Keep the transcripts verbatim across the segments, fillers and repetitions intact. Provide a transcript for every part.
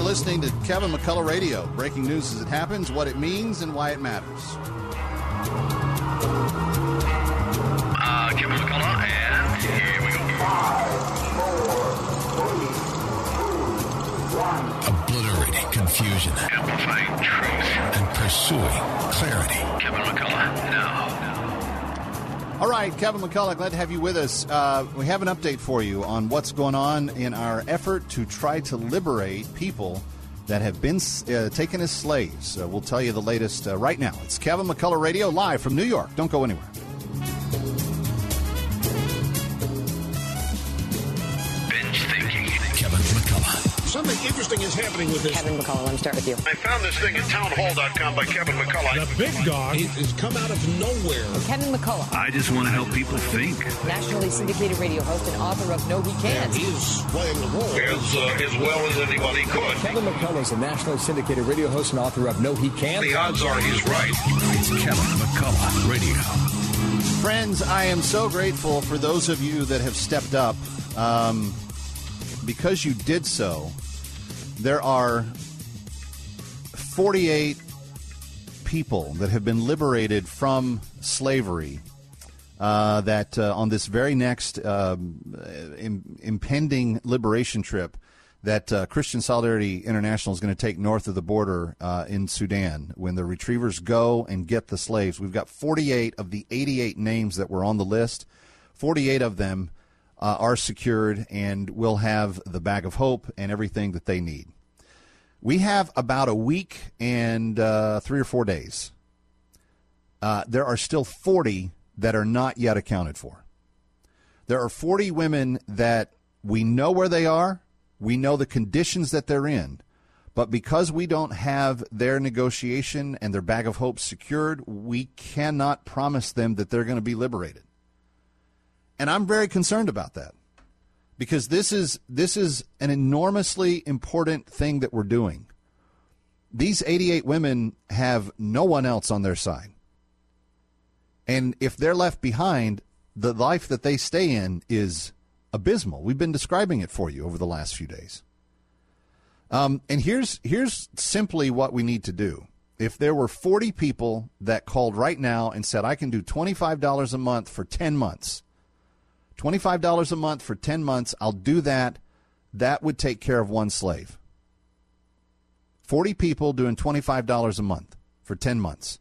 listening to Kevin McCullough Radio. Breaking news as it happens, what it means, and why it matters. Uh, Kevin McCullough, and here we go. Five, four, three, two, one. Obliterating confusion. Amplifying truth. And pursuing clarity. Kevin McCullough, now. All right, Kevin McCullough, glad to have you with us. Uh, we have an update for you on what's going on in our effort to try to liberate people that have been uh, taken as slaves. Uh, we'll tell you the latest uh, right now. It's Kevin McCullough Radio, live from New York. Don't go anywhere. Binge thinking. Kevin McCullough. Something interesting is happening with this. Kevin McCullough, let me start with you. I found this thing at townhall dot com by Kevin McCullough. The big dog has come out of nowhere. Kevin McCullough. I just want to help people think. Nationally syndicated radio host and author of No He Can't. He is playing the role as, uh, as well as anybody could. Kevin McCullough is a nationally syndicated radio host and author of No He Can't. The odds are he's right. It's Kevin McCullough Radio. Friends, I am so grateful for those of you that have stepped up. Um, because you did so, there are forty-eight people that have been liberated from slavery uh, that uh, on this very next uh, im- impending liberation trip that uh, Christian Solidarity International is going to take north of the border uh, in Sudan when the retrievers go and get the slaves. We've got forty-eight of the eighty-eight names that were on the list. forty-eight of them Uh, are secured and will have the bag of hope and everything that they need. We have about a week and uh, three or four days. Uh, there are still forty that are not yet accounted for. There are forty women that we know where they are. We know the conditions that they're in. But because we don't have their negotiation and their bag of hope secured, we cannot promise them that they're going to be liberated. And I'm very concerned about that because this is this is an enormously important thing that we're doing. These eighty-eight women have no one else on their side. And if they're left behind, the life that they stay in is abysmal. We've been describing it for you over the last few days. Um, and here's here's simply what we need to do. If there were forty people that called right now and said, I can do twenty-five dollars a month for ten months, twenty-five dollars a month for ten months, I'll do that. That would take care of one slave. forty people doing twenty-five dollars a month for ten months.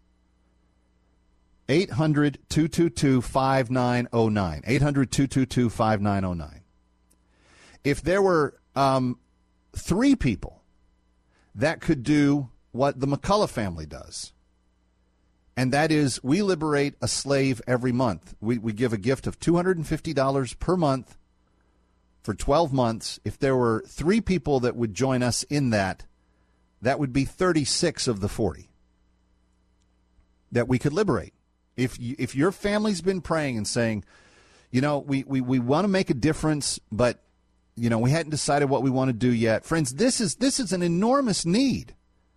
eight hundred, two two two, five nine zero nine. eight hundred, two two two, five nine zero nine. If there were um, three people that could do what the McCullough family does, and that is we liberate a slave every month. We, we give a gift of two hundred fifty dollars per month for twelve months. If there were three people that would join us in that, that would be thirty-six of the forty that we could liberate. If you, if your family's been praying and saying, you know, we, we, we want to make a difference, but, you know, we hadn't decided what we want to do yet. Friends, this is this is an enormous need.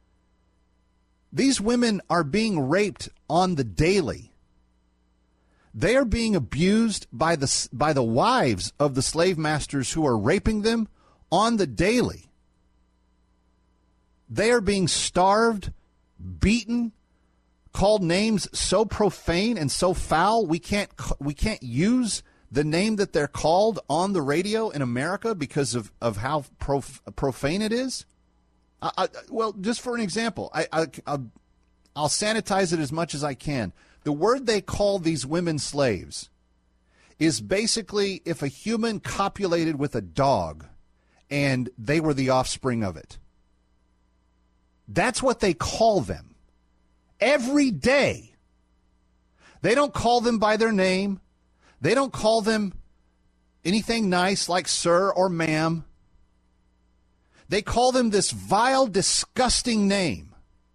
These women are being raped on the daily. They are being abused by the by the wives of the slave masters who are raping them on the daily. They are being starved, beaten, called names so profane and so foul we can't we can't use the name that they're called on the radio in America because of, of how prof, profane it is. I, I, well, just for an example, I, I, I'll, I'll sanitize it as much as I can. The word they call these women slaves is basically if a human copulated with a dog and they were the offspring of it. That's what they call them. Every day. They don't call them by their name. They don't call them anything nice like sir or ma'am. They call them this vile, disgusting name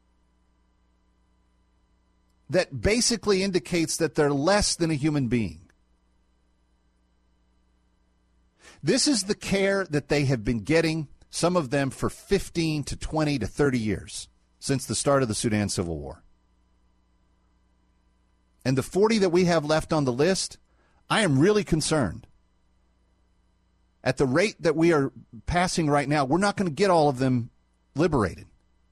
that basically indicates that they're less than a human being. This is the care that they have been getting, some of them for fifteen to twenty to thirty years, since the start of the Sudan Civil War. And the forty that we have left on the list, I am really concerned. At the rate that we are passing right now, we're not going to get all of them liberated.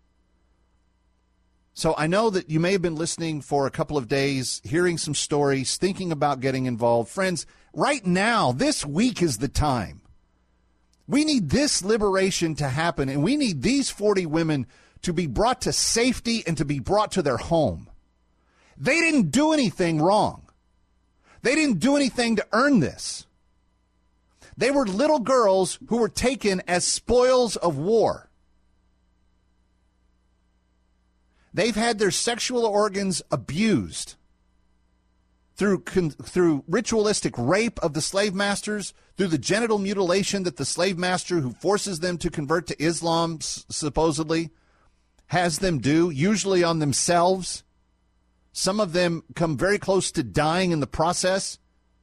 So I know that you may have been listening for a couple of days, hearing some stories, thinking about getting involved. Friends, right now, this week is the time. We need this liberation to happen, and we need these forty women to be brought to safety and to be brought to their home. They didn't do anything wrong. They didn't do anything to earn this. They were little girls who were taken as spoils of war. They've had their sexual organs abused through through ritualistic rape of the slave masters, through the genital mutilation that the slave master who forces them to convert to Islam, supposedly, has them do, usually on themselves. Some of them come very close to dying in the process.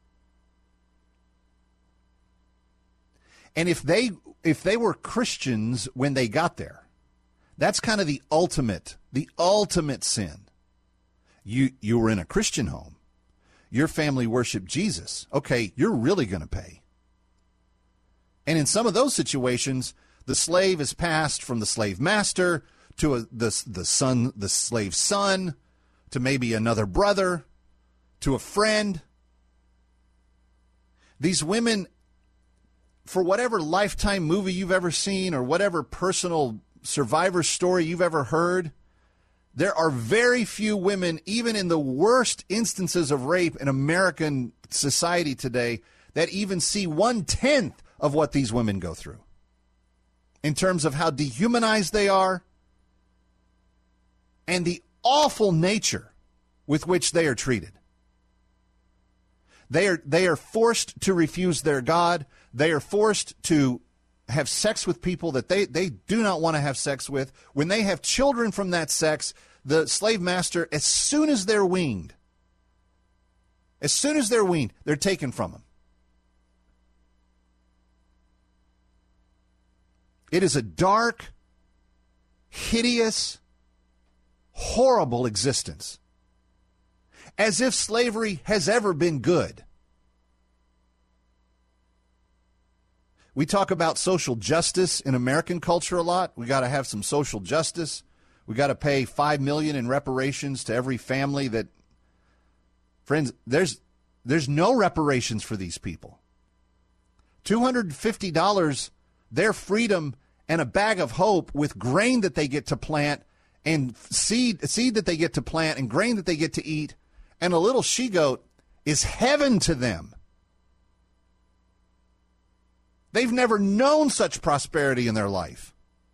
And if they if they were Christians when they got there, that's kind of the ultimate, the ultimate sin. You you were in a Christian home. Your family worshiped Jesus. Okay, you're really going to pay. And in some of those situations, the slave is passed from the slave master to a, the the son, the slave's son, to maybe another brother, to a friend. These women, for whatever Lifetime movie you've ever seen or whatever personal survivor story you've ever heard, there are very few women, even in the worst instances of rape in American society today, that even see one-tenth of what these women go through in terms of how dehumanized they are and the awful nature with which they are treated. They are, they are forced to refuse their God. They are forced to have sex with people that they, they do not want to have sex with. When they have children from that sex, the slave master, as soon as they're weaned, as soon as they're weaned, they're taken from them. It is a dark, hideous, horrible existence. As if slavery has ever been good. We talk about social justice in American culture a lot. We got to have some social justice. We got to pay five million dollars in reparations to every family that, friends, there's there's no reparations for these people. two hundred fifty dollars, their freedom, and a bag of hope with grain that they get to plant and seed seed that they get to plant and grain that they get to eat and a little she-goat is heaven to them. They've never known such prosperity in their life.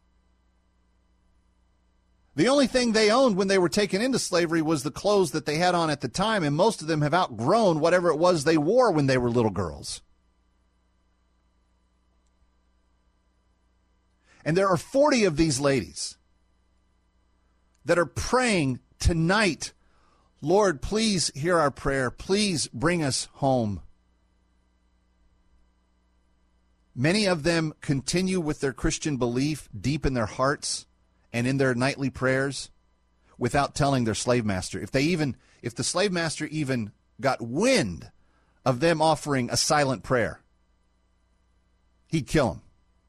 The only thing they owned when they were taken into slavery was the clothes that they had on at the time, and most of them have outgrown whatever it was they wore when they were little girls. And there are forty of these ladies that are praying tonight, Lord, please hear our prayer. Please bring us home. Many of them continue with their Christian belief deep in their hearts and in their nightly prayers without telling their slave master. If they even, if the slave master even got wind of them offering a silent prayer, he'd kill them.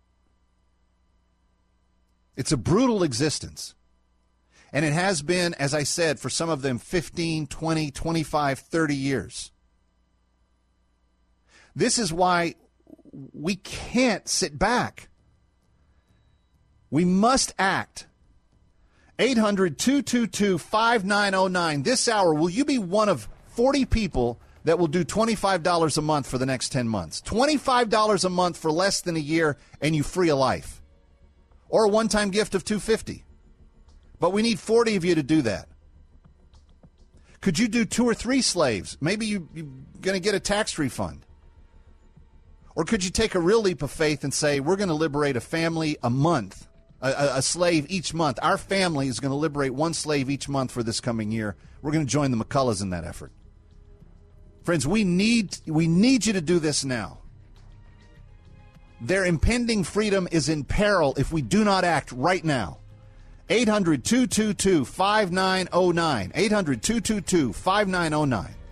It's a brutal existence. And it has been, as I said, for some of them fifteen, twenty, twenty-five, thirty years. This is why we can't sit back. We must act. eight hundred, two two two, five nine zero nine. This hour, will you be one of forty people that will do twenty-five dollars a month for the next ten months? twenty-five dollars a month for less than a year, and you free a life. Or a one-time gift of two hundred fifty dollars. But we need forty of you to do that. Could you do two or three slaves? Maybe you, you're going to get a tax refund. Or could you take a real leap of faith and say, we're going to liberate a family a month, a, a, a slave each month. Our family is going to liberate one slave each month for this coming year. We're going to join the McCulloughs in that effort. Friends, we need we need you to do this now. Their impending freedom is in peril if we do not act right now. eight hundred, two two two, five nine zero nine. eight hundred, two two two, five nine zero nine.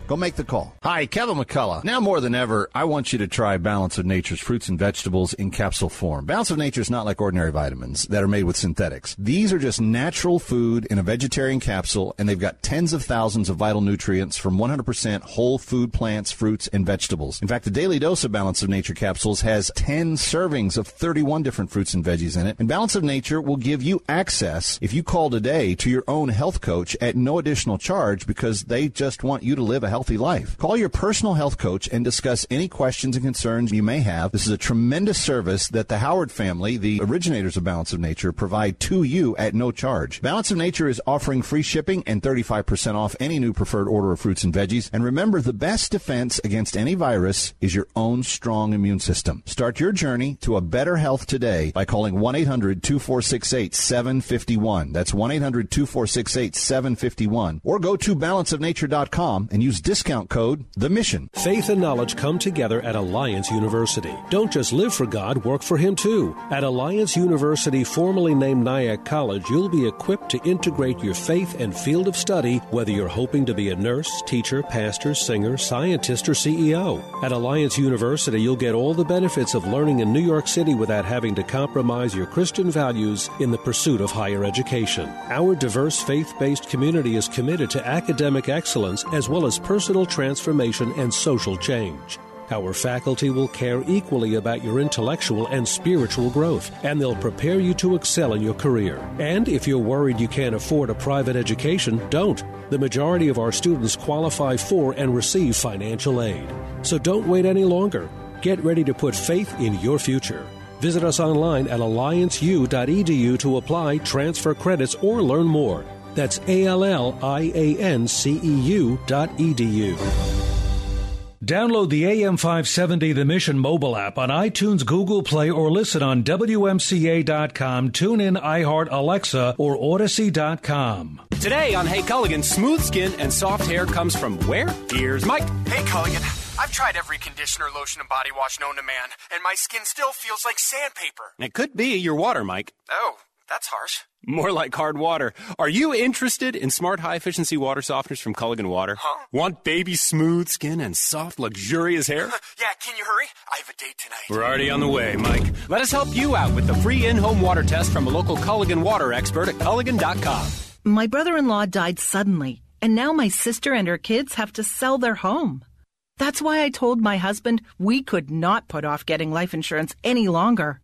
Go make the call. Hi, Kevin McCullough. Now more than ever, I want you to try Balance of Nature's fruits and vegetables in capsule form. Balance of Nature is not like ordinary vitamins that are made with synthetics. These are just natural food in a vegetarian capsule, and they've got tens of thousands of vital nutrients from one hundred percent whole food plants, fruits, and vegetables. In fact, the daily dose of Balance of Nature capsules has ten servings of thirty-one different fruits and veggies in it, and Balance of Nature will give you access, if you call today, to your own health coach at no additional charge because they just want you to live a healthy life. Call your personal health coach and discuss any questions and concerns you may have. This is a tremendous service that the Howard family, the originators of Balance of Nature, provide to you at no charge. Balance of Nature is offering free shipping and thirty-five percent off any new preferred order of fruits and veggies. And remember, the best defense against any virus is your own strong immune system. Start your journey to a better health today by calling one eight hundred two four six eight seven five one. That's one eight hundred two four six eight seven five one. Or go to balance of nature dot com and use discount code The Mission. Faith and knowledge come together at Alliance University. Don't just live for God, work for Him too. At Alliance University, formerly named Nyack College, you'll be equipped to integrate your faith and field of study, whether you're hoping to be a nurse, teacher, pastor, singer, scientist, or C E O. At Alliance University, you'll get all the benefits of learning in New York City without having to compromise your Christian values in the pursuit of higher education. Our diverse faith-based community is committed to academic excellence as well as personal transformation and social change. Our faculty will care equally about your intellectual and spiritual growth, and they'll prepare you to excel in your career. And if you're worried you can't afford a private education, don't. The majority of our students qualify for and receive financial aid. So don't wait any longer. Get ready to put faith in your future. Visit us online at alliance u dot e d u to apply, transfer credits, or learn more. That's A L L I A N C E U dot E D U. Download the A M five seventy The Mission mobile app on iTunes, Google Play, or listen on W M C A dot com, TuneIn, iHeart, Alexa, or Odyssey dot com. Today on Hey Culligan, smooth skin and soft hair comes from where? Here's Mike. Hey Culligan, I've tried every conditioner, lotion, and body wash known to man, and my skin still feels like sandpaper. It could be your water, Mike. Oh, that's harsh. More like hard water. Are you interested in smart, high-efficiency water softeners from Culligan Water? Huh? Want baby smooth skin and soft, luxurious hair? Yeah, can you hurry? I have a date tonight. We're already on the way, Mike. Let us help you out with the free in-home water test from a local Culligan Water expert at Culligan dot com. My brother-in-law died suddenly, and now my sister and her kids have to sell their home. That's why I told my husband we could not put off getting life insurance any longer.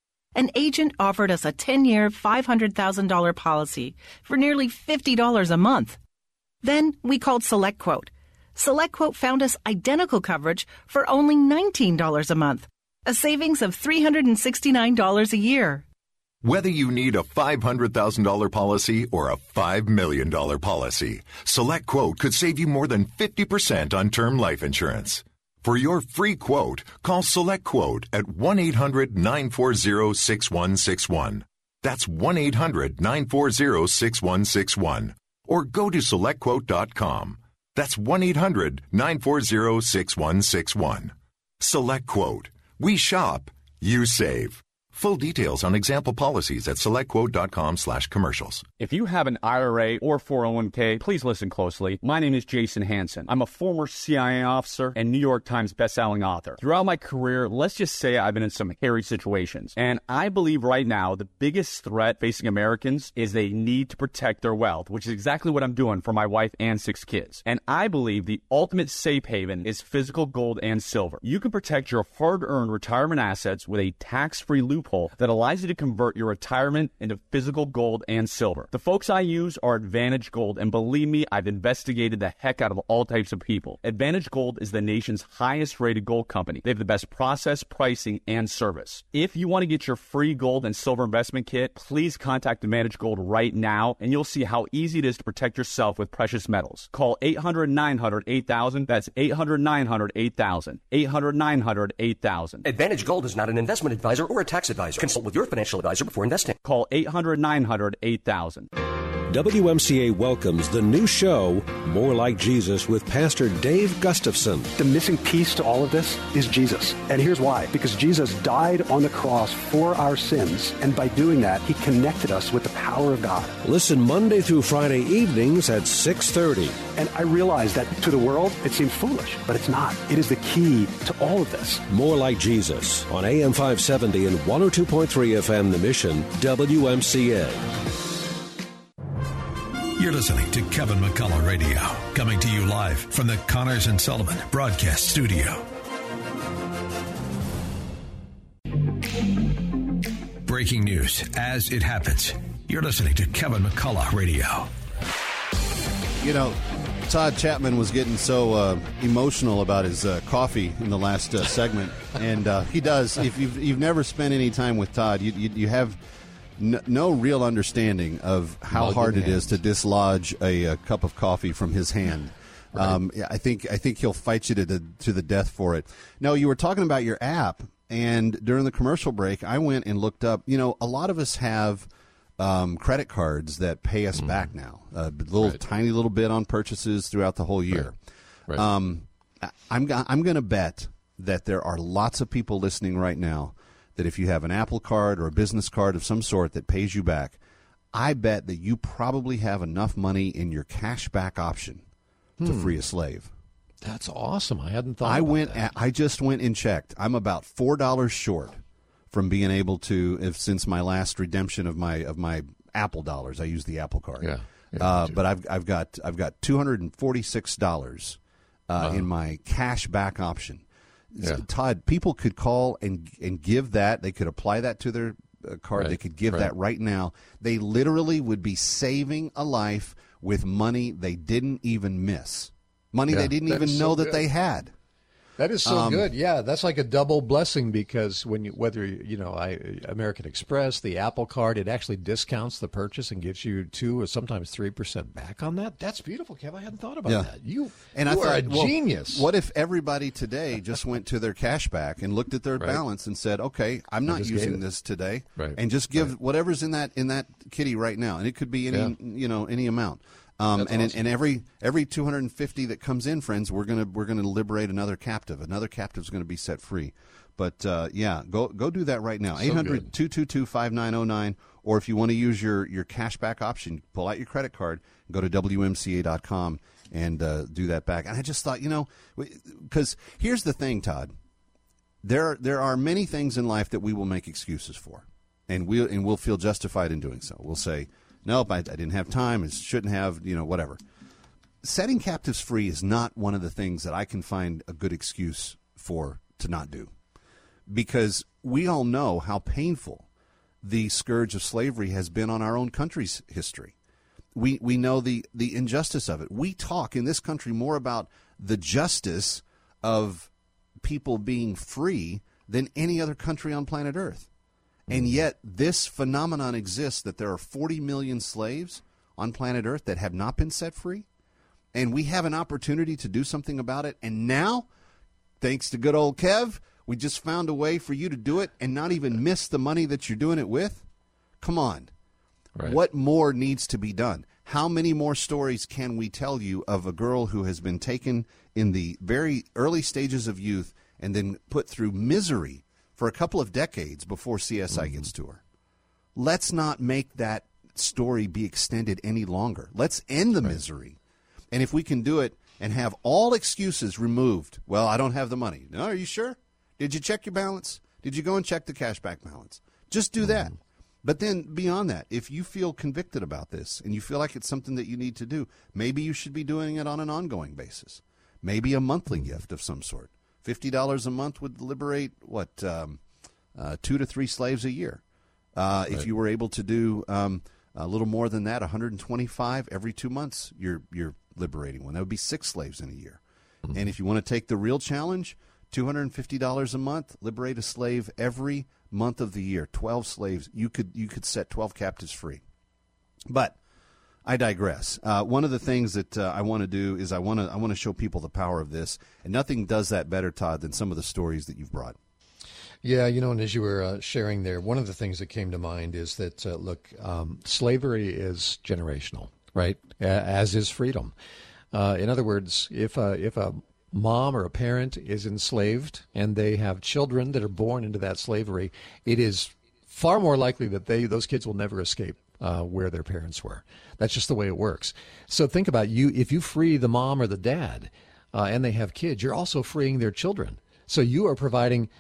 An agent offered us a ten-year, five hundred thousand dollars policy for nearly fifty dollars a month. Then we called SelectQuote. SelectQuote found us identical coverage for only nineteen dollars a month, a savings of three hundred sixty-nine dollars a year. Whether you need a five hundred thousand dollars policy or a five million dollars policy, SelectQuote could save you more than fifty percent on term life insurance. For your free quote, call SelectQuote at one eight hundred nine four zero six one six one. That's one eight hundred nine four zero six one six one. Or go to select quote dot com. That's one eight hundred nine four zero six one six one. SelectQuote. We shop, you save. Full details on example policies at selectquote dot com slash commercials. If you have an I R A or four oh one k, please listen closely. My name is Jason Hansen. I'm a former C I A officer and New York Times bestselling author. Throughout my career, let's just say I've been in some hairy situations. And I believe right now the biggest threat facing Americans is they need to protect their wealth, which is exactly what I'm doing for my wife and six kids. And I believe the ultimate safe haven is physical gold and silver. You can protect your hard-earned retirement assets with a tax-free loophole that allows you to convert your retirement into physical gold and silver. The folks I use are Advantage Gold, and believe me, I've investigated the heck out of all types of people. Advantage Gold is the nation's highest rated gold company. They have the best process, pricing, and service. If you want to get your free gold and silver investment kit, please contact Advantage Gold right now, and you'll see how easy it is to protect yourself with precious metals. Call eight hundred nine hundred eight thousand. That's eight hundred nine hundred eight thousand. eight hundred nine hundred eight thousand. Advantage Gold is not an investment advisor or a tax advisor. Consult with your financial advisor before investing. Call eight hundred nine hundred eight thousand. W M C A welcomes the new show, More Like Jesus, with Pastor Dave Gustafson. The missing piece to all of this is Jesus. And here's why. Because Jesus died on the cross for our sins, and by doing that, he connected us with the power of God. Listen Monday through Friday evenings at six thirty. And I realize that to the world, it seems foolish, but it's not. It is the key to all of this. More Like Jesus on A M five seventy and one oh two point three F M The Mission, W M C A. You're listening to Kevin McCullough Radio, coming to you live from the Connors and Sullivan Broadcast Studio. Breaking news as it happens. You're listening to Kevin McCullough Radio. You know, Todd Chapman was getting so uh, emotional about his uh, coffee in the last uh, segment, and uh, he does. If you've, you've never spent any time with Todd, you, you, you have no, no real understanding of how Mug hard in it hand. is to dislodge a, a cup of coffee from his hand. Right. Um, yeah, I think I think he'll fight you to the, to the death for it. No, you were talking about your app, and during the commercial break, I went and looked up. You know, a lot of us have um, credit cards that pay us mm. back now, a little Right. tiny little bit on purchases throughout the whole year. Right. Right. Um, I- I'm go- I'm going to bet that there are lots of people listening right now that if you have an Apple card or a business card of some sort that pays you back, I bet that you probably have enough money in your cash back option to Hmm. free a slave. That's awesome. I hadn't thought I about went. that. a- I just went and checked. I'm about four dollars short from being able to, if since my last redemption of my of my Apple dollars. I use the Apple card. Yeah. yeah Uh, but I've I've got I've got two hundred and forty six dollars uh, Wow. in my cash back option. Yeah. Todd, people could call and and give that. They could apply that to their uh, card. Right. They could give Right. that right now. They literally would be saving a life with money they didn't even miss. Money Yeah, they didn't that even is know so that good. they had. That is so Um, good. Yeah, that's like a double blessing because when you, whether you know, I, American Express, the Apple Card, it actually discounts the purchase and gives you two or sometimes three percent back on that. That's beautiful, Kev. I hadn't thought about Yeah. that. You And you I are thought, a well, genius. What if everybody today just went to their cash back and looked at their Right. balance and said, "Okay, I'm not just gave using it. this today," Right. and just give Right. whatever's in that in that kitty right now, and it could be any Yeah. you know any amount. Um, That's and awesome. and every every two hundred fifty that comes in, friends, we're gonna we're gonna liberate another captive. Another captive is going to be set free. But uh, yeah, go go do that right now. So eight hundred, two two two, five nine zero nine. Or if you want to use your your cashback option, pull out your credit card, go to W M C A dot com and uh, do that back. And I just thought, you know, because here's the thing, Todd. There there are many things in life that we will make excuses for, and we'll and we'll feel justified in doing so. We'll say, nope, I, I didn't have time. I shouldn't have, you know, whatever. Setting captives free is not one of the things that I can find a good excuse for to not do, because we all know how painful the scourge of slavery has been on our own country's history. We we know the, the injustice of it. We talk in this country more about the justice of people being free than any other country on planet Earth. And yet this phenomenon exists that there are forty million slaves on planet Earth that have not been set free. And we have an opportunity to do something about it. And now, thanks to good old Kev, we just found a way for you to do it and not even miss the money that you're doing it with. Come on. Right. What more needs to be done? How many more stories can we tell you of a girl who has been taken in the very early stages of youth and then put through misery for a couple of decades before C S I mm-hmm. gets to her? Let's not make that story be extended any longer. Let's end the right. misery. And if we can do it and have all excuses removed, well, I don't have the money. No, are you sure? Did you check your balance? Did you go and check the cashback balance? Just do that. But then beyond that, if you feel convicted about this and you feel like it's something that you need to do, maybe you should be doing it on an ongoing basis. Maybe a monthly gift of some sort. fifty dollars a month would liberate, what, um, uh, two to three slaves a year. Uh, right. If you were able to do um, a little more than that, one hundred twenty-five every two months, you're you're liberating one. That would be six slaves in a year. Mm-hmm. And if you want to take the real challenge, two hundred fifty dollars a month, liberate a slave every month of the year. twelve slaves. You could you could set twelve captives free. But I digress. Uh, one of the things that uh, I want to do is I want to I want to show people the power of this, and nothing does that better, Todd, than some of the stories that you've brought. Yeah, you know, and as you were uh, sharing there, one of the things that came to mind is that, uh, look, um, slavery is generational, right? As is freedom. Uh, in other words, if a, if a mom or a parent is enslaved and they have children that are born into that slavery, it is far more likely that they those kids will never escape uh, where their parents were. That's just the way it works. So think about you, if you free the mom or the dad uh, and they have kids, you're also freeing their children. So you are providing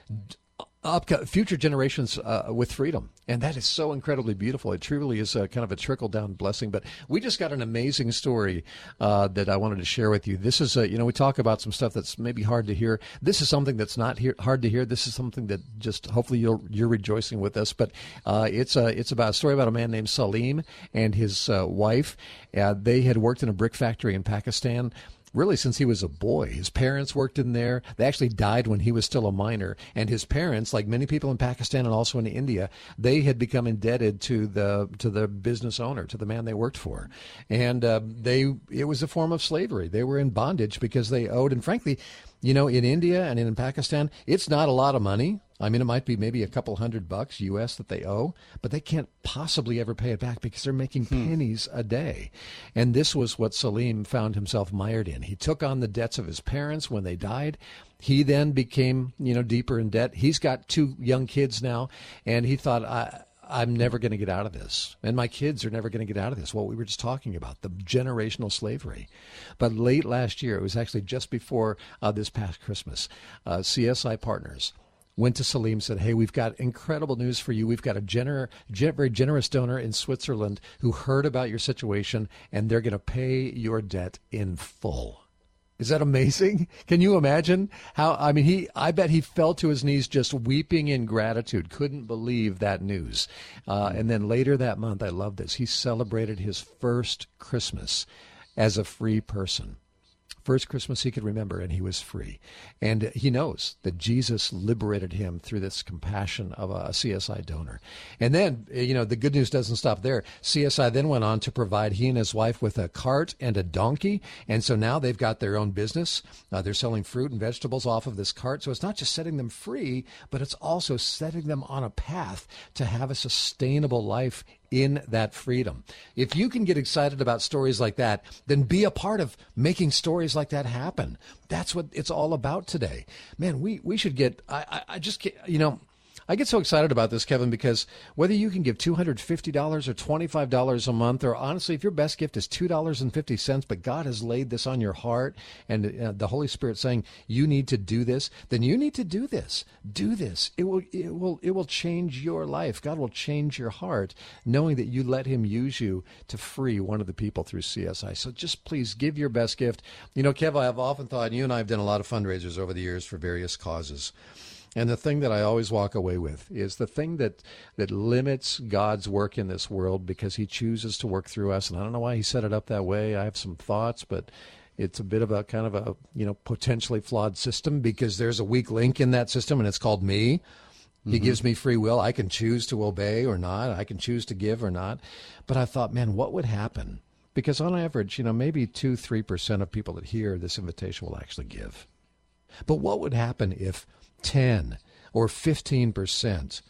up future generations uh, with freedom. And that is so incredibly beautiful. It truly is a, kind of a trickle-down blessing. But we just got an amazing story uh, that I wanted to share with you. This is, a, you know, we talk about some stuff that's maybe hard to hear. This is something that's not hear, hard to hear. This is something that just hopefully you'll, you're rejoicing with us. But uh, it's, a, it's about a story about a man named Salim and his uh, wife. Uh, they had worked in a brick factory in Pakistan really since he was a boy. His parents worked in there. They actually died when he was still a minor. And his parents, like many people in Pakistan and also in India, they had become indebted to the to the business owner, to the man they worked for. And uh, they it was a form of slavery. They were in bondage because they owed. And frankly, you know, in India and in Pakistan, it's not a lot of money. I mean, it might be maybe a couple hundred bucks U S that they owe, but they can't possibly ever pay it back because they're making hmm. pennies a day. And this was what Salim found himself mired in. He took on the debts of his parents when they died. He then became, you know, deeper in debt. He's got two young kids now, and he thought, I, I'm never going to get out of this. And my kids are never going to get out of this. What we were just talking about, the generational slavery. But late last year, it was actually just before uh, this past Christmas, uh, C S I Partners went to Salim, said, hey, we've got incredible news for you. We've got a gener- gen- very generous donor in Switzerland who heard about your situation, and they're going to pay your debt in full. Is that amazing? Can you imagine how, I mean, he, I bet he fell to his knees just weeping in gratitude, couldn't believe that news. Uh, and then later that month, I love this, he celebrated his first Christmas as a free person. First Christmas he could remember, and he was free. And he knows that Jesus liberated him through this compassion of a C S I donor. And then, you know, the good news doesn't stop there. C S I then went on to provide he and his wife with a cart and a donkey. And so now they've got their own business. Uh, they're selling fruit and vegetables off of this cart. So it's not just setting them free, but it's also setting them on a path to have a sustainable life in that freedom. If you can get excited about stories like that, then be a part of making stories like that happen. That's what it's all about today. Man, we, we should get, I, I, I just, you know, I get so excited about this, Kevin, because whether you can give two hundred fifty dollars or twenty-five dollars a month, or honestly, if your best gift is two dollars and fifty cents, but God has laid this on your heart and uh, the Holy Spirit saying you need to do this, then you need to do this. Do this. It will, it will, it will change your life. God will change your heart, knowing that you let him use you to free one of the people through C S I. So just please give your best gift. You know, Kev, I've often thought, and you and I have done a lot of fundraisers over the years for various causes. And the thing that I always walk away with is the thing that, that limits God's work in this world, because he chooses to work through us. And I don't know why he set it up that way. I have some thoughts, but it's a bit of a kind of a, you know, potentially flawed system, because there's a weak link in that system, and it's called me. Mm-hmm. He gives me free will. I can choose to obey or not. I can choose to give or not. But I thought, man, what would happen? Because on average, you know, maybe two, three percent of people that hear this invitation will actually give. But what would happen if ten or fifteen percent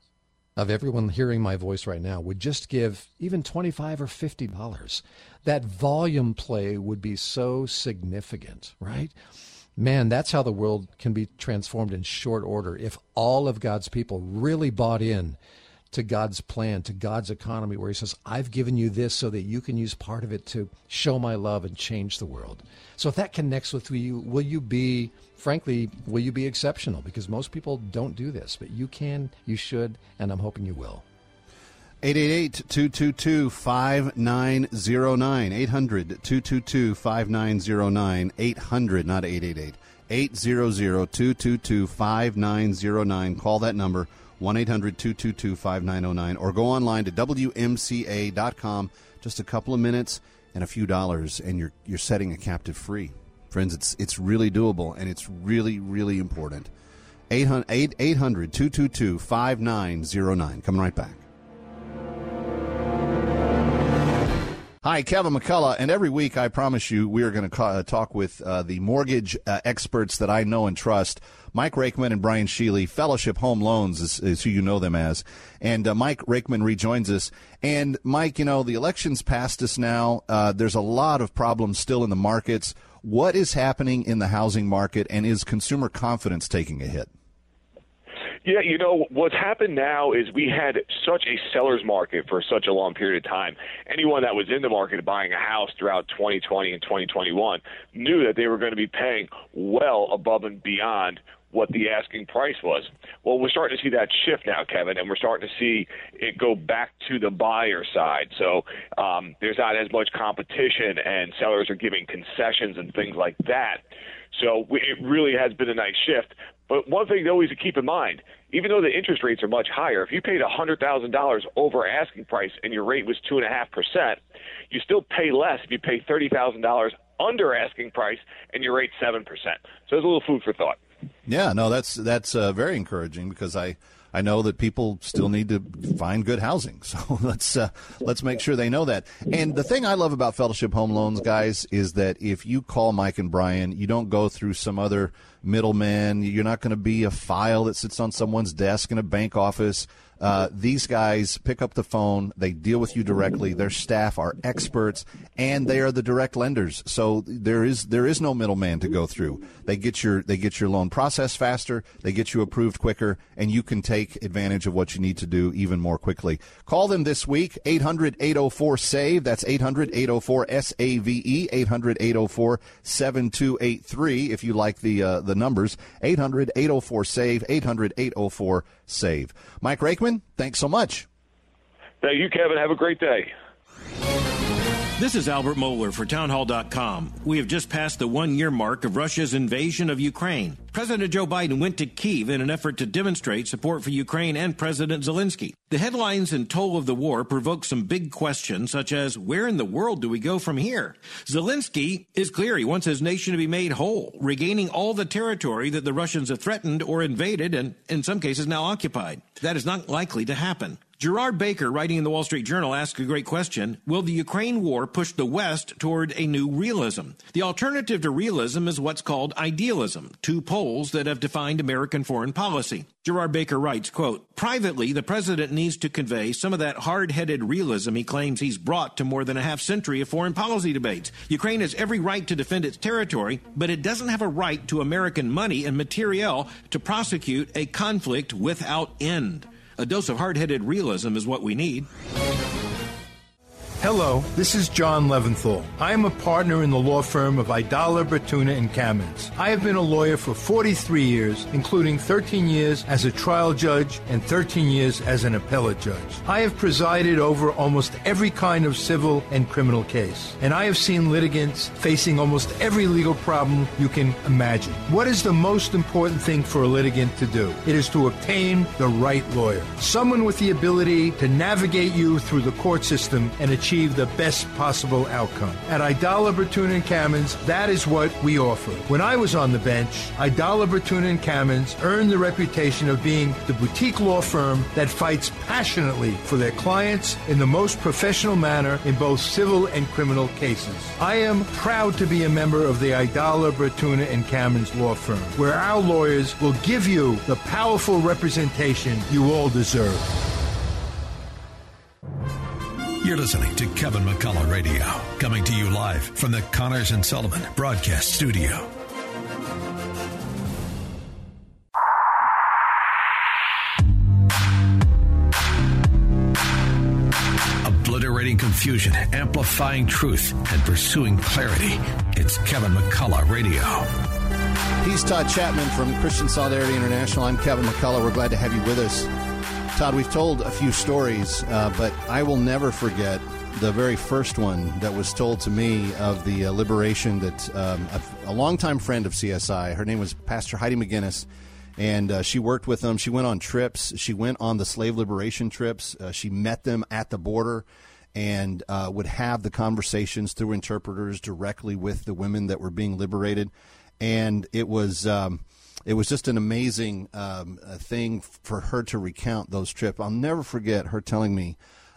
of everyone hearing my voice right now would just give even twenty-five or fifty dollars? That volume play would be so significant, right? Man, that's how the world can be transformed in short order if all of God's people really bought in to God's plan, to God's economy, where he says, I've given you this so that you can use part of it to show my love and change the world. So if that connects with you, will you be, frankly, will you be exceptional? Because most people don't do this, but you can, you should, and I'm hoping you will. eight eight eight, two two two, five nine zero nine. eight hundred, two two two, five nine zero nine. eight hundred, not eight eight eight. eight hundred, two two two, five nine zero nine. Call that number, one eight hundred, two two two, five nine zero nine, or go online to W M C A dot com. Just a couple of minutes and a few dollars, and you're you're setting a captive free. Friends, it's it's really doable, and it's really, really important. eight hundred, two two two, five nine zero nine. Coming right back. Hi, Kevin McCullough, and every week I promise you we are going to ca- talk with uh, the mortgage uh, experts that I know and trust. Mike Rakeman and Brian Sheely. Fellowship Home Loans is, is who you know them as. And uh, Mike Rakeman rejoins us. And, Mike, you know, the election's past us now. Uh, there's a lot of problems still in the markets. What is happening in the housing market, and is consumer confidence taking a hit? Yeah, you know, what's happened now is we had such a seller's market for such a long period of time. Anyone that was in the market buying a house throughout twenty twenty and twenty twenty-one knew that they were going to be paying well above and beyond what the asking price was. Well, we're starting to see that shift now, Kevin, and we're starting to see it go back to the buyer side. So um, there's not as much competition, and sellers are giving concessions and things like that. So we, it really has been a nice shift. But one thing always to keep in mind, even though the interest rates are much higher, if you paid one hundred thousand dollars over asking price and your rate was two point five percent, you still pay less if you pay thirty thousand dollars under asking price and your rate's seven percent. So there's a little food for thought. Yeah, no, that's that's uh, very encouraging, because I, I know that people still need to find good housing. So let's uh, let's make sure they know that. And the thing I love about Fellowship Home Loans, guys, is that if you call Mike and Brian, you don't go through some other middleman. You're not going to be a file that sits on someone's desk in a bank office. Uh, these guys pick up the phone. They deal with you directly. Their staff are experts, and they are the direct lenders. So there is there is no middleman to go through. They get your they get your loan processed faster. They get you approved quicker, and you can take advantage of what you need to do even more quickly. Call them this week, eight hundred, eight oh four, S A V E. That's eight hundred, eight oh four, S A V E, eight hundred, eight oh four, seven two eight three if you like the uh, the numbers, eight hundred, eight oh four, S A V E, eight hundred, eight oh four, S A V E. Mike Rakeman, thanks so much. Thank you, Kevin. Have a great day. This is Albert Mohler for townhall dot com. We have just passed the one-year mark of Russia's invasion of Ukraine. President Joe Biden went to Kyiv in an effort to demonstrate support for Ukraine and President Zelensky. The headlines and toll of the war provoke some big questions, such as, where in the world do we go from here? Zelensky is clear he wants his nation to be made whole, regaining all the territory that the Russians have threatened or invaded and, in some cases, now occupied. That is not likely to happen. Gerard Baker, writing in the Wall Street Journal, asks a great question. Will the Ukraine war push the West toward a new realism? The alternative to realism is what's called idealism, two poles that have defined American foreign policy. Gerard Baker writes, quote, privately, the president needs to convey some of that hard-headed realism he claims he's brought to more than a half century of foreign policy debates. Ukraine has every right to defend its territory, but it doesn't have a right to American money and materiel to prosecute a conflict without end. A dose of hard-headed realism is what we need. Hello, this is John Leventhal. I am a partner in the law firm of Idala, Bertuna and Kamens. I have been a lawyer for forty-three years, including thirteen years as a trial judge and thirteen years as an appellate judge. I have presided over almost every kind of civil and criminal case, and I have seen litigants facing almost every legal problem you can imagine. What is the most important thing for a litigant to do? It is to obtain the right lawyer, someone with the ability to navigate you through the court system and achieve the best possible outcome. At Idala, Bertuna and Kamens, that is what we offer. When I was on the bench, Idala, Bertuna and Kamens earned the reputation of being the boutique law firm that fights passionately for their clients in the most professional manner in both civil and criminal cases. I am proud to be a member of the Idala, Bertuna and Kamens law firm, where our lawyers will give you the powerful representation you all deserve. You're listening to Kevin McCullough Radio, coming to you live from the Connors and Sullivan Broadcast Studio. Obliterating confusion, amplifying truth, and pursuing clarity. It's Kevin McCullough Radio. He's Todd Chapman from Christian Solidarity International. I'm Kevin McCullough. We're glad to have you with us. Todd, we've told a few stories, uh, but I will never forget the very first one that was told to me of the uh, liberation that um, a, a longtime friend of C S I, her name was Pastor Heidi McGinnis, and uh, she worked with them. She went on trips. She went on the slave liberation trips. Uh, she met them at the border and uh, would have the conversations through interpreters directly with the women that were being liberated. And it was... Um, It was just an amazing um, thing for her to recount those trips. I'll never forget her telling me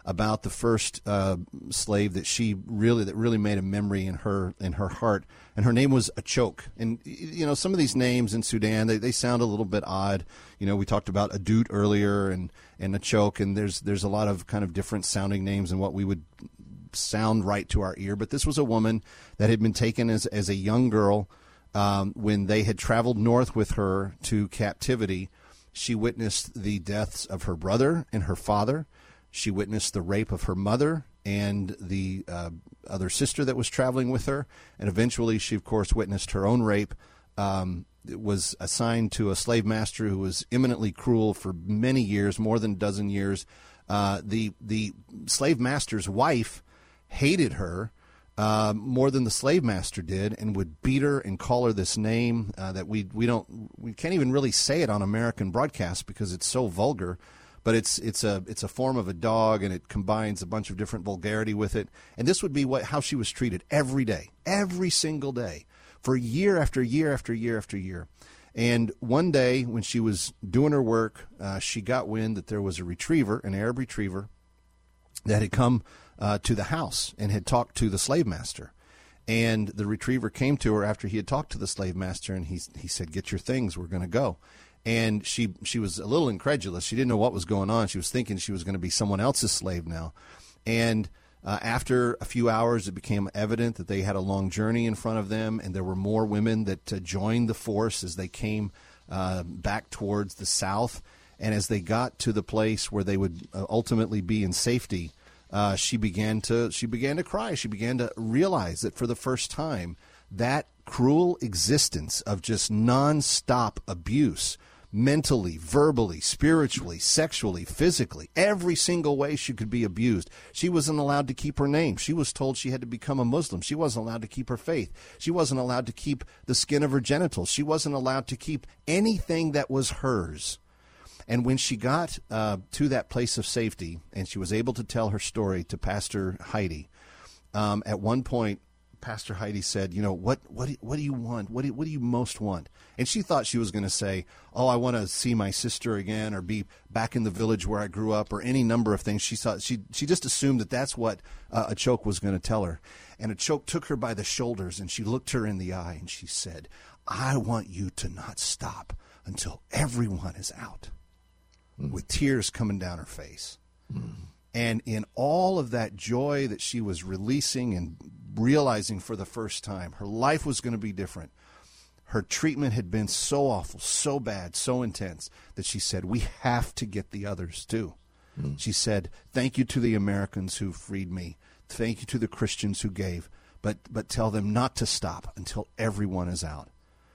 about the first uh, slave that she really that really made a memory in her in her heart, and her name was Achok. And you know, some of these names in Sudan, they, they sound a little bit odd. You know, we talked about Adut earlier and and Achok, and there's there's a lot of kind of different sounding names and what we would sound right to our ear. But this was a woman that had been taken as as a young girl um, when they had traveled north with her to captivity. She witnessed the deaths of her brother and her father. She witnessed the rape of her mother and the uh, other sister that was traveling with her. And eventually she, of course, witnessed her own rape. Um, it was assigned to a slave master who was eminently cruel for many years, more than a dozen years. Uh, the, the slave master's wife hated her uh, more than the slave master did, and would beat her and call her this name uh, that we we don't we can't even really say it on American broadcast because it's so vulgar. But it's it's a it's a form of a dog, and it combines a bunch of different vulgarity with it. And this would be what how she was treated every day, every single day, for year after year after year after year. And one day when she was doing her work, uh, she got wind that there was a retriever, an Arab retriever, that had come uh, to the house and had talked to the slave master. And the retriever came to her after he had talked to the slave master, and he he said, "Get your things, we're going to go." And she she was a little incredulous. She didn't know what was going on. She was thinking she was going to be someone else's slave now. And uh, after a few hours, it became evident that they had a long journey in front of them, and there were more women that uh, joined the force as they came uh, back towards the south. And as they got to the place where they would uh, ultimately be in safety, uh, she began to she began to cry. She began to realize that for the first time, that cruel existence of just nonstop abuse, mentally, verbally, spiritually, sexually, physically, every single way she could be abused. She wasn't allowed to keep her name. She was told she had to become a Muslim. She wasn't allowed to keep her faith. She wasn't allowed to keep the skin of her genitals. She wasn't allowed to keep anything that was hers. And when she got uh, to that place of safety and she was able to tell her story to Pastor Heidi, um, at one point, Pastor Heidi said, you know, what what, what do you want? What do you, what do you most want? And she thought she was going to say, oh, I want to see my sister again, or be back in the village where I grew up, or any number of things. She thought she she just assumed that that's what uh, Achok was going to tell her. And Achok took her by the shoulders, and she looked her in the eye, and she said, I want you to not stop until everyone is out, mm. with tears coming down her face. Mm. And in all of that joy that she was releasing and realizing for the first time, her life was going to be different. Her treatment had been so awful, so bad, so intense, that she said, we have to get the others too. Mm. She said, thank you to the Americans who freed me. Thank you to the Christians who gave. But, but tell them not to stop until everyone is out.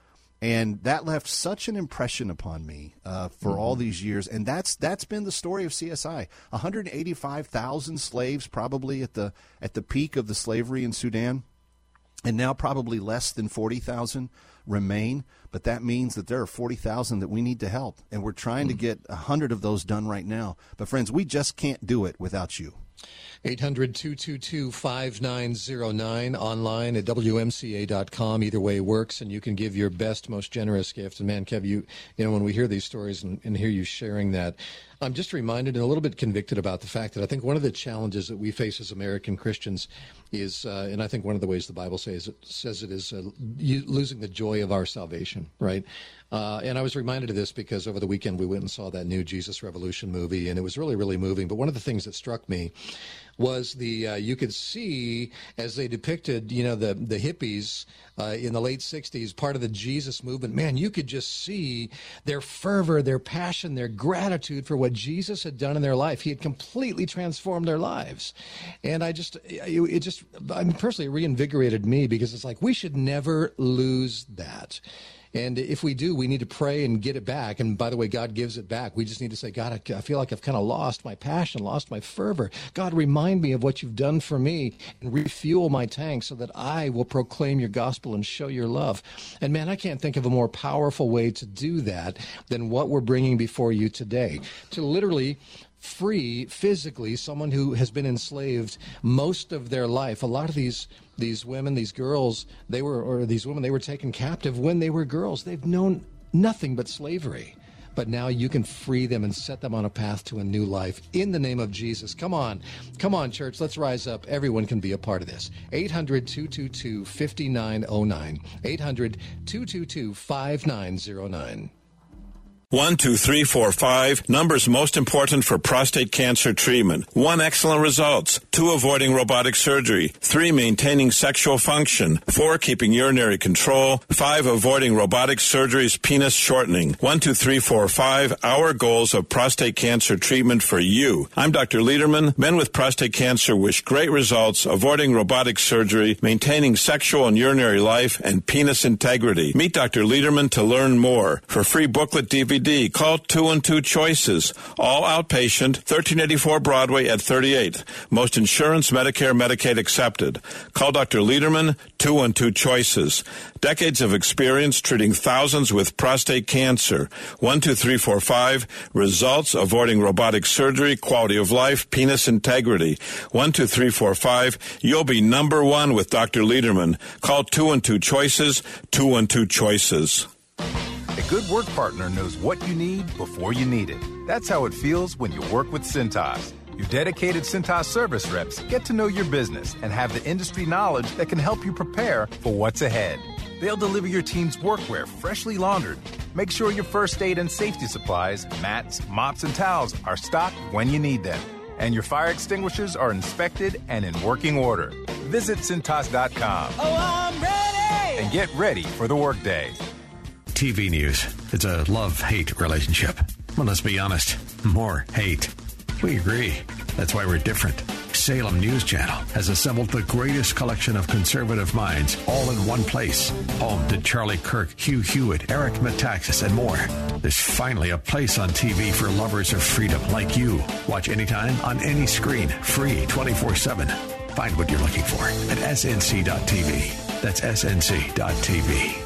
And that left such an impression upon me uh, for mm-hmm. all these years. And that's that's been the story of C S I. one hundred eighty-five thousand slaves probably at the at the peak of the slavery in Sudan. And now probably less than forty thousand remain. But that means that there are forty thousand that we need to help. And we're trying mm-hmm. to get one hundred of those done right now. But, friends, we just can't do it without you. eight hundred, two two two, five nine zero nine, online at W M C A dot com. Either way works, and you can give your best, most generous gift. And, man, Kev, you, you know, when we hear these stories and, and hear you sharing that, I'm just reminded and a little bit convicted about the fact that I think one of the challenges that we face as American Christians is, uh, and I think one of the ways the Bible says it, says it is uh, losing the joy of our salvation, right? Uh, and I was reminded of this because over the weekend we went and saw that new Jesus Revolution movie, and it was really, really moving. But one of the things that struck me was the uh, you could see as they depicted, you know, the the hippies uh, in the late sixties, part of the Jesus movement. Man, you could just see their fervor, their passion, their gratitude for what Jesus had done in their life. He had completely transformed their lives, and I just it, it just I mean, personally it reinvigorated me because it's like we should never lose that. And if we do, we need to pray and get it back. And by the way, God gives it back. We just need to say, God, I feel like I've kind of lost my passion, lost my fervor. God, remind me of what you've done for me and refuel my tank so that I will proclaim your gospel and show your love. And man, I can't think of a more powerful way to do that than what we're bringing before you today. To literally free physically someone who has been enslaved most of their life. A lot of these these women, these girls, they were, or these women, they were taken captive when they were girls. They've known nothing but slavery. but now you can free them and set them on a path to a new life in the name of Jesus. Come on. Come on, church. Let's rise up. Everyone can be a part of this. eight hundred, two two two, five nine zero nine. eight hundred, two two two, five nine zero nine. One, two, three, four, five. Numbers most important for prostate cancer treatment. One, excellent results. Two, avoiding robotic surgery. Three, maintaining sexual function. Four, keeping urinary control. Five, avoiding robotic surgery's penis shortening. One, two, three, four, five. Our goals of prostate cancer treatment for you. I'm Doctor Lederman. Men with prostate cancer wish great results, avoiding robotic surgery, maintaining sexual and urinary life, and penis integrity. Meet Doctor Lederman to learn more. For free booklet D V D, call two and two Choices. All outpatient, thirteen eighty-four Broadway at thirty-eighth. Most insurance, Medicare, Medicaid accepted. Call Doctor Lederman, two and two Choices. Decades of experience treating thousands with prostate cancer. One, two, three, four, five. Results, avoiding robotic surgery, quality of life, penis integrity. One, two, three, four, five. You'll be number one with Doctor Lederman. Call two and two Choices, two and two Choices. A good work partner knows what you need before you need it. That's how it feels when you work with Cintas. Your dedicated Cintas service reps get to know your business and have the industry knowledge that can help you prepare for what's ahead. They'll deliver your team's workwear freshly laundered. Make sure your first aid and safety supplies, mats, mops, and towels are stocked when you need them. And your fire extinguishers are inspected and in working order. Visit Cintas dot com. Oh, I'm ready! And get ready for the workday. T V news. It's a love-hate relationship. Well, let's be honest. More hate. We agree. That's why we're different. Salem News Channel has assembled the greatest collection of conservative minds all in one place. Home to Charlie Kirk, Hugh Hewitt, Eric Metaxas, and more. There's finally a place on T V for lovers of freedom like you. Watch anytime on any screen. Free twenty-four seven. Find what you're looking for at S N C dot T V. That's S N C dot T V.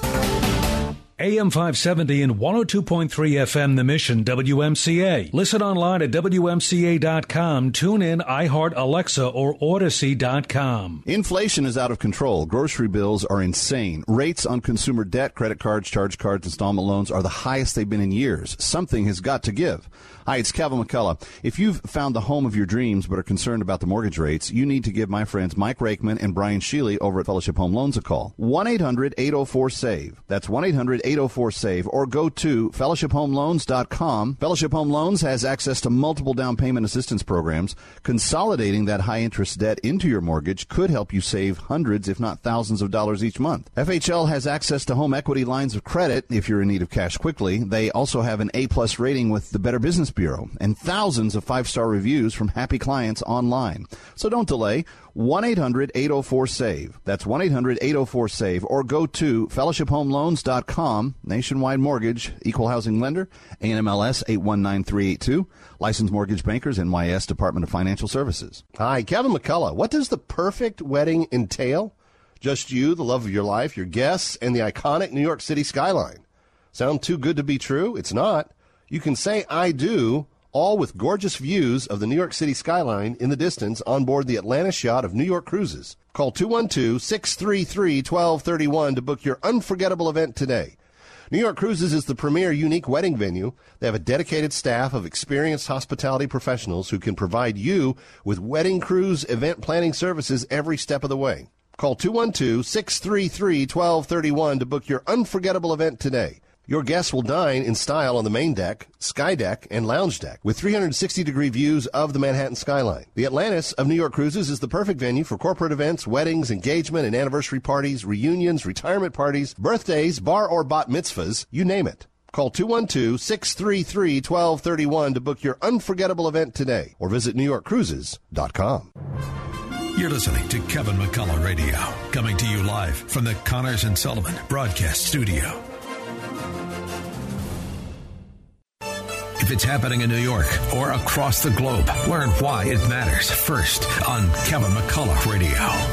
A M five seventy and one oh two point three F M The Mission, W M C A. Listen online at W M C A dot com. Tune in, iHeart, Alexa, or Odyssey dot com. Inflation is out of control. Grocery bills are insane. Rates on consumer debt, credit cards, charge cards, installment loans are the highest they've been in years. Something has got to give. Hi, it's Kevin McCullough. If you've found the home of your dreams but are concerned about the mortgage rates, you need to give my friends Mike Rakeman and Brian Sheely over at Fellowship Home Loans a call. one eight hundred eight oh four save. That's one eight hundred eight oh four save. Or go to fellowship home loans dot com. Fellowship Home Loans has access to multiple down payment assistance programs. Consolidating that high-interest debt into your mortgage could help you save hundreds, if not thousands of dollars each month. F H L has access to home equity lines of credit if you're in need of cash quickly. They also have an A-plus rating with the Better Business Bureau and thousands of five-star reviews from happy clients online. So don't delay. one eight hundred eight oh four save. That's one eight hundred eight oh four save. Or go to fellowship home loans dot com. Nationwide mortgage, equal housing lender, A N M L S eight one nine three eight two. Licensed mortgage bankers, N Y S Department of Financial Services. Hi, Kevin McCullough. What does the perfect wedding entail? Just you, the love of your life, your guests, and the iconic New York City skyline. Sound too good to be true? It's not. You can say I do, all with gorgeous views of the New York City skyline in the distance on board the Atlantis yacht of New York Cruises. Call two one two, six three three, one two three one to book your unforgettable event today. New York Cruises is the premier unique wedding venue. They have a dedicated staff of experienced hospitality professionals who can provide you with wedding cruise event planning services every step of the way. Call two one two, six three three, one two three one to book your unforgettable event today. Your guests will dine in style on the main deck, sky deck, and lounge deck with three hundred sixty degree views of the Manhattan skyline. The Atlantis of New York Cruises is the perfect venue for corporate events, weddings, engagement, and anniversary parties, reunions, retirement parties, birthdays, bar or bat mitzvahs, you name it. Call two one two, six three three, one two three one to book your unforgettable event today or visit new york cruises dot com. You're listening to Kevin McCullough Radio, coming to you live from the Connors and Sullivan Broadcast Studio. If it's happening in New York or across the globe, learn why it matters first on Kevin McCullough Radio.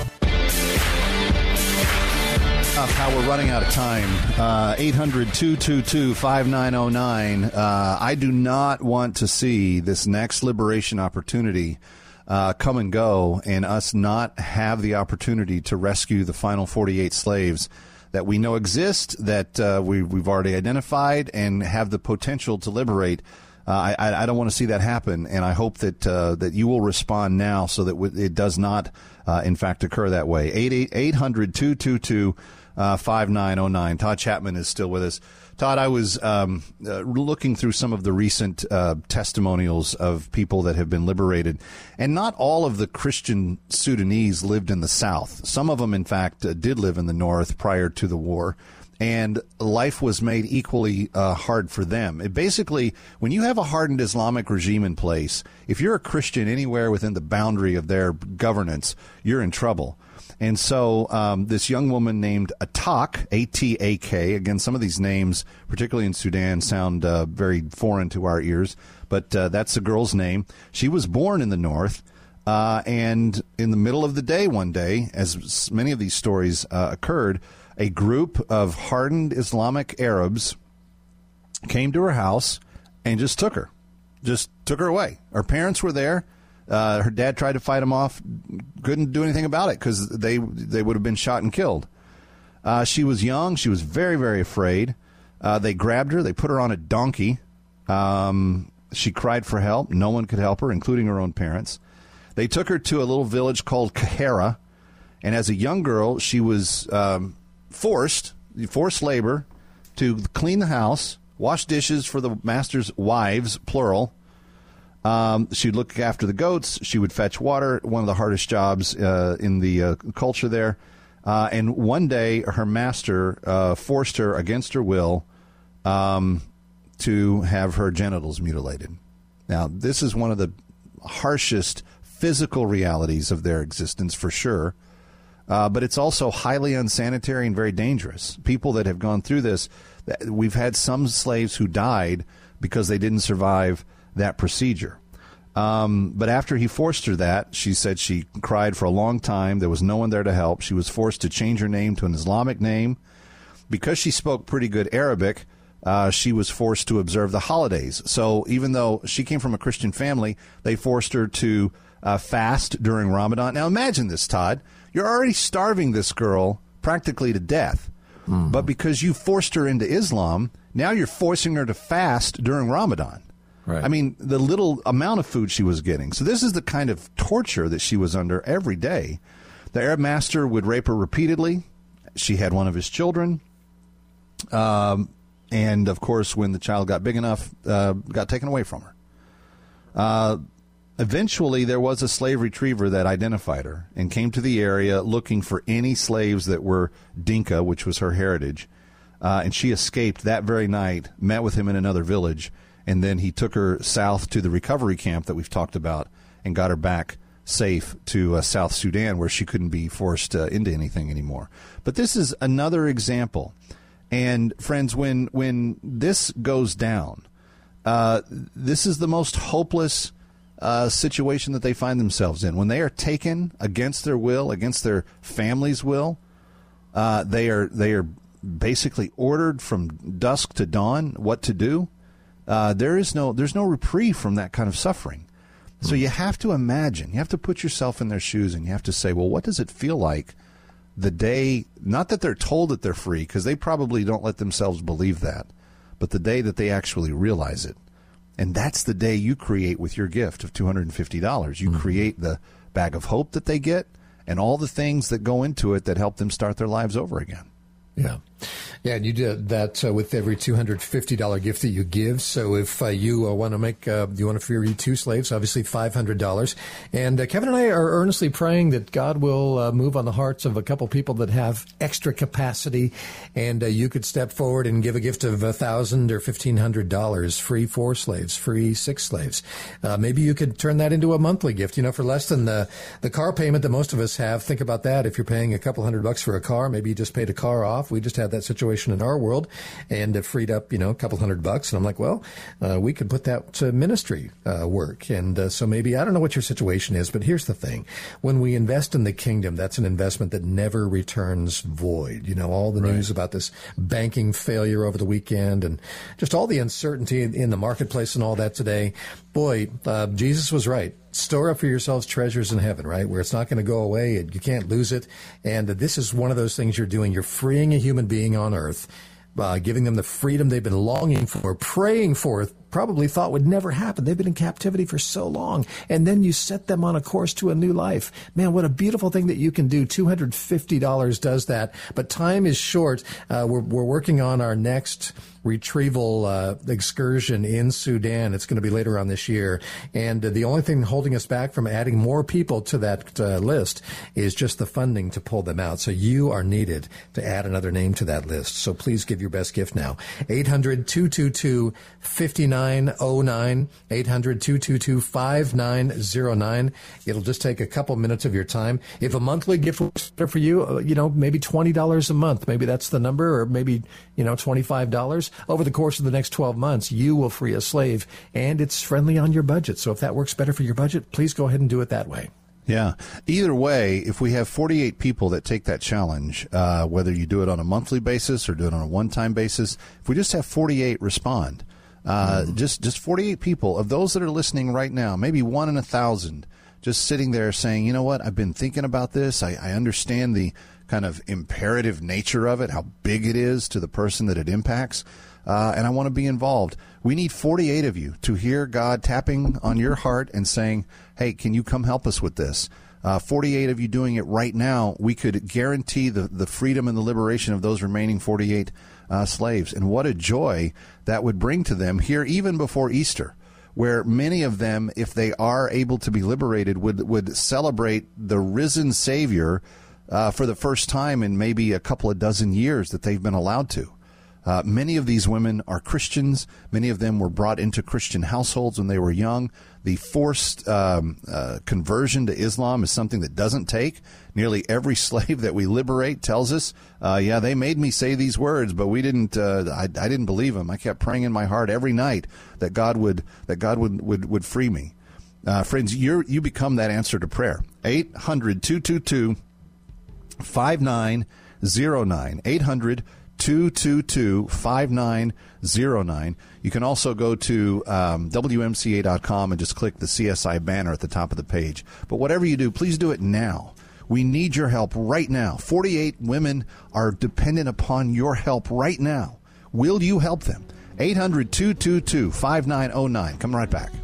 Up how we're running out of time. Uh, eight hundred, two two two, five nine zero nine. Uh, I do not want to see this next liberation opportunity uh, come and go and us not have the opportunity to rescue the final forty-eight slaves that we know exist, that uh, we, we've already identified, and have the potential to liberate. Uh, I, I don't want to see that happen, and I hope that uh, that you will respond now so that it does not, uh, in fact, occur that way. eight hundred, two two two, five nine zero nine. Todd Chapman is still with us. Todd, I was um, uh, looking through some of the recent uh, testimonials of people that have been liberated, and not all of the Christian Sudanese lived in the South. Some of them, in fact, uh, did live in the North prior to the war. And life was made equally uh, hard for them. It basically, when you have a hardened Islamic regime in place, if you're a Christian anywhere within the boundary of their governance, you're in trouble. And so um, this young woman named Atak, A T A K, again, some of these names, particularly in Sudan, sound uh, very foreign to our ears, but uh, that's the girl's name. She was born in the North. Uh, and in the middle of the day one day, as many of these stories uh, occurred, a group of hardened Islamic Arabs came to her house and just took her, just took her away. Her parents were there. Uh, her dad tried to fight them off, couldn't do anything about it because they they would have been shot and killed. Uh, she was young. She was very, very afraid. Uh, they grabbed her. They put her on a donkey. Um, she cried for help. No one could help her, including her own parents. They took her to a little village called Kahera, and as a young girl, she was um, forced, forced labor, to clean the house, wash dishes for the master's wives, plural. Um, she'd look after the goats. She would fetch water, one of the hardest jobs uh, in the uh, culture there. Uh, and one day, her master uh, forced her, against her will, um, to have her genitals mutilated. Now, this is one of the harshest physical realities of their existence, for sure. Uh, but it's also highly unsanitary and very dangerous. People that have gone through this, we've had some slaves who died because they didn't survive that procedure. Um, but after he forced her that, she said she cried for a long time. There was no one there to help. She was forced to change her name to an Islamic name. Because she spoke pretty good Arabic, uh, she was forced to observe the holidays. So even though she came from a Christian family, they forced her to uh, fast during Ramadan. Now imagine this, Todd. You're already starving this girl practically to death. Mm-hmm. But because you forced her into Islam, now you're forcing her to fast during Ramadan. Right. I mean, the little amount of food she was getting. So this is the kind of torture that she was under every day. The Arab master would rape her repeatedly. She had one of his children. Um, and, of course, when the child got big enough, uh, got taken away from her. Uh, eventually, there was a slave retriever that identified her and came to the area looking for any slaves that were Dinka, which was her heritage. Uh, and she escaped that very night, met with him in another village, and then he took her south to the recovery camp that we've talked about and got her back safe to uh, South Sudan, where she couldn't be forced uh, into anything anymore. But this is another example. And, friends, when when this goes down, uh, this is the most hopeless uh, situation that they find themselves in. When they are taken against their will, against their family's will, uh, they are they are basically ordered from dusk to dawn what to do. Uh, there is no there's no reprieve from that kind of suffering. So you have to imagine, you have to put yourself in their shoes, and you have to say, well, what does it feel like the day, not that they're told that they're free, because they probably don't let themselves believe that, but the day that they actually realize it. And that's the day you create with your gift of two hundred fifty dollars. You mm-hmm. create the bag of hope that they get and all the things that go into it that help them start their lives over again. Yeah. Yeah, and you did that uh, with every two hundred fifty dollars gift that you give. So if uh, you uh, want to make, uh, you want to free two slaves, obviously five hundred dollars. And uh, Kevin and I are earnestly praying that God will uh, move on the hearts of a couple people that have extra capacity. And uh, you could step forward and give a gift of one thousand dollars or fifteen hundred dollars, free four slaves, free six slaves. Uh, maybe you could turn that into a monthly gift, you know, for less than the, the car payment that most of us have. Think about that. If you're paying a couple hundred bucks for a car, maybe you just paid a car off. We just had that situation in our world, and it freed up, you know, a couple hundred bucks. And I'm like, well, uh, we could put that to ministry uh, work. And uh, so maybe, I don't know what your situation is, but here's the thing. When we invest in the kingdom, that's an investment that never returns void. You know, all the right. news about this banking failure over the weekend and just all the uncertainty in, in the marketplace and all that today. Boy, uh, Jesus was right. store up for yourselves treasures in heaven, right, where it's not going to go away. You can't lose it. And this is one of those things you're doing. You're freeing a human being on earth, uh, giving them the freedom they've been longing for, praying for, probably thought would never happen. They've been in captivity for so long. And then you set them on a course to a new life. Man, what a beautiful thing that you can do. two hundred fifty dollars does that. But time is short. Uh, we're, we're working on our next retrieval uh, excursion in Sudan. It's going to be later on this year. And uh, the only thing holding us back from adding more people to that uh, list is just the funding to pull them out. So you are needed to add another name to that list. So please give your best gift now. eight hundred, two two two, five nine oh nine, eight hundred, two two two, five nine oh nine. It'll just take a couple minutes of your time. If a monthly gift works better for you, uh, you know, maybe twenty dollars a month, maybe that's the number, or maybe, you know, twenty-five dollars. Over the course of the next twelve months, you will free a slave, and it's friendly on your budget. So if that works better for your budget, please go ahead and do it that way. Yeah. Either way, if we have forty-eight people that take that challenge, uh, whether you do it on a monthly basis or do it on a one-time basis, if we just have forty-eight respond, uh, mm. just just forty-eight people of those that are listening right now, maybe one in a thousand, just sitting there saying, you know what, I've been thinking about this. I, I understand the kind of imperative nature of it, how big it is to the person that it impacts. Uh, and I want to be involved. We need forty-eight of you to hear God tapping on your heart and saying, hey, can you come help us with this? Uh, forty-eight of you doing it right now, we could guarantee the, the freedom and the liberation of those remaining forty-eight uh, slaves. And what a joy that would bring to them here even before Easter, where many of them, if they are able to be liberated, would, would celebrate the risen Savior uh, for the first time in maybe a couple of dozen years that they've been allowed to. Uh, many of these women are Christians. Many of them were brought into Christian households when they were young. The forced um, uh, conversion to Islam is something that doesn't take. Nearly every slave that we liberate tells us, uh, yeah, they made me say these words, but we didn't. Uh, I, I didn't believe them. I kept praying in my heart every night that God would that God would would, would free me. Uh, friends, you you become that answer to prayer. eight hundred, two two two, five nine oh nine. eight hundred, two two two, five nine oh nine. You can also go to um, W M C A dot com and just click the C S I banner at the top of the page. But whatever you do, please do it now. We need your help right now. forty-eight women are dependent upon your help right now. Will you help them? eight hundred, two two two, five nine oh nine. Come right back.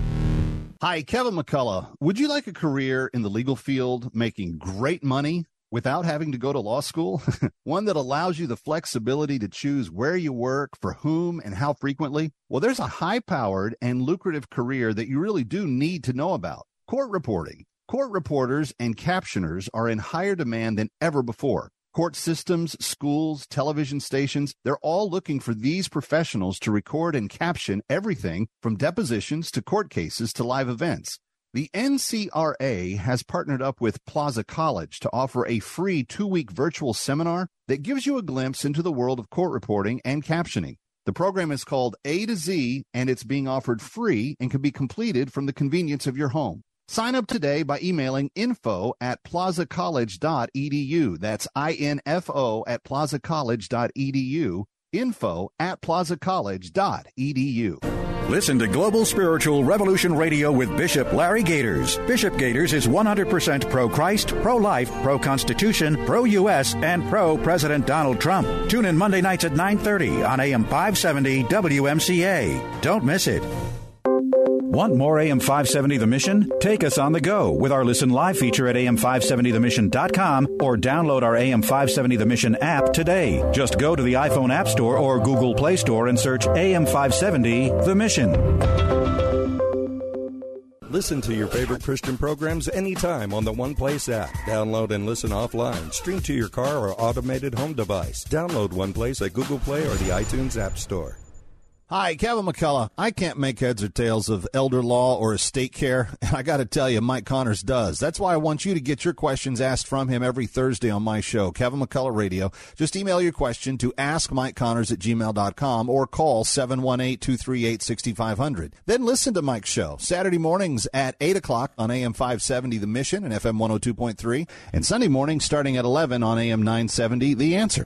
Hi, Kevin McCullough. Would you like a career in the legal field making great money without having to go to law school? One that allows you the flexibility to choose where you work, for whom, and how frequently? Well, there's a high-powered and lucrative career that you really do need to know about: court reporting. Court reporters and captioners are in higher demand than ever before. Court systems, schools, television stations, they're all looking for these professionals to record and caption everything from depositions to court cases to live events. The N C R A has partnered up with Plaza College to offer a free two-week virtual seminar that gives you a glimpse into the world of court reporting and captioning. The program is called A to Z, and it's being offered free and can be completed from the convenience of your home. Sign up today by emailing info at plaza college dot e d u. That's I N F O at plaza college dot e d u. Info at plaza college dot e d u. Listen to Global Spiritual Revolution Radio with Bishop Larry Gators. Bishop Gators is one hundred percent pro-Christ, pro-life, pro-Constitution, pro-U S, and pro-President Donald Trump. Tune in Monday nights at nine thirty on A M five seventy W M C A. Don't miss it. Want more A M five seventy The Mission? Take us on the go with our Listen Live feature at A M five seventy the mission dot com or download our A M five seventy The Mission app today. Just go to the iPhone App Store or Google Play Store and search A M five seventy The Mission. Listen to your favorite Christian programs anytime on the One Place app. Download and listen offline. Stream to your car or automated home device. Download One Place at Google Play or the iTunes App Store. Hi, Kevin McCullough. I can't make heads or tails of elder law or estate care, and I got to tell you, Mike Connors does. That's why I want you to get your questions asked from him every Thursday on my show, Kevin McCullough Radio. Just email your question to ask mike connors at gmail dot com or call seven one eight, two three eight, six five zero zero. Then listen to Mike's show Saturday mornings at eight o'clock on A M five seventy The Mission and F M one oh two point three, and Sunday mornings starting at eleven on A M nine seventy The Answer.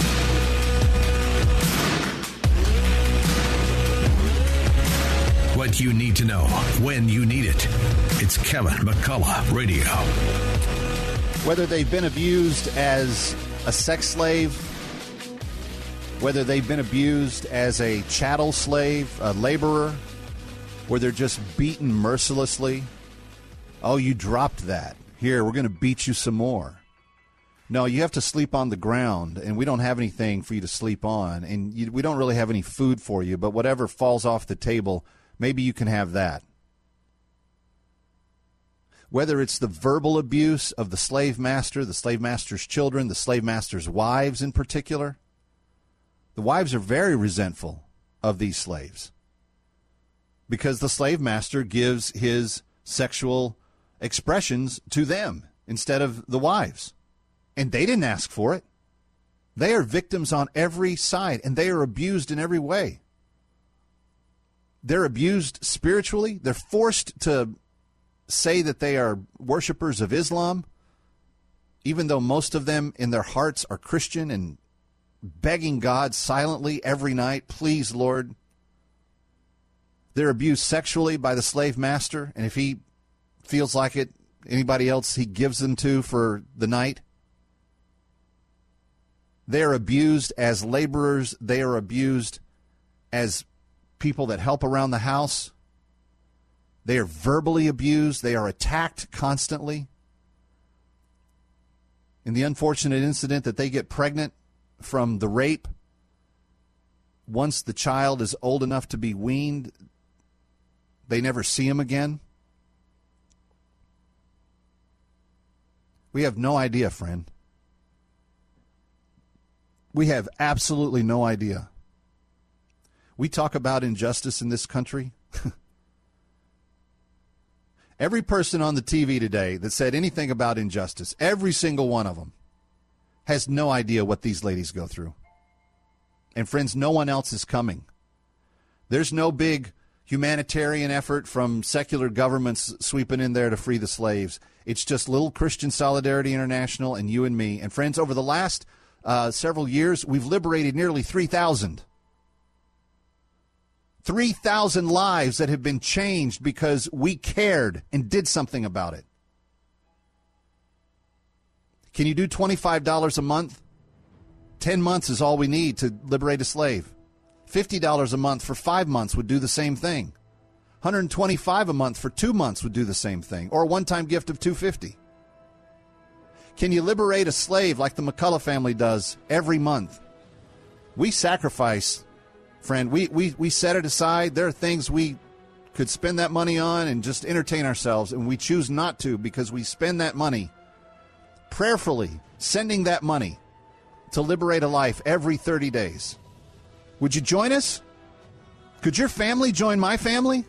What what you need to know when you need it. It's Kevin McCullough Radio. Whether they've been abused as a sex slave, whether they've been abused as a chattel slave, a laborer, where they're just beaten mercilessly. Oh, you dropped that. Here, we're going to beat you some more. No, you have to sleep on the ground, and we don't have anything for you to sleep on, and you, we don't really have any food for you, but whatever falls off the table, maybe you can have that. Whether it's the verbal abuse of the slave master, the slave master's children, the slave master's wives in particular, the wives are very resentful of these slaves because the slave master gives his sexual expressions to them instead of the wives. And they didn't ask for it. They are victims on every side, and they are abused in every way. They're abused spiritually. They're forced to say that they are worshipers of Islam, even though most of them in their hearts are Christian and begging God silently every night, please, Lord. They're abused sexually by the slave master, and if he feels like it, anybody else he gives them to for the night. They are abused as laborers. They are abused as people that help around the house. They are verbally abused. They are attacked constantly. In the unfortunate incident that they get pregnant from the rape, once the child is old enough to be weaned, they never see him again. We have no idea, friend. We have absolutely no idea. We talk about injustice in this country. Every person on the T V today that said anything about injustice, every single one of them, has no idea what these ladies go through. And friends, no one else is coming. There's no big humanitarian effort from secular governments sweeping in there to free the slaves. It's just little Christian Solidarity International and you and me. And friends, over the last uh, several years, we've liberated nearly three thousand. three thousand lives that have been changed because we cared and did something about it. Can you do twenty-five dollars a month? ten months is all we need to liberate a slave. fifty dollars a month for five months would do the same thing. one hundred twenty-five dollars a month for two months would do the same thing, or a one-time gift of two hundred fifty dollars. Can you liberate a slave like the McCullough family does every month? We sacrifice, friend. We, we, we set it aside. There are things we could spend that money on and just entertain ourselves, and we choose not to because we spend that money prayerfully, sending that money to liberate a life every thirty days. Would you join us? Could your family join my family?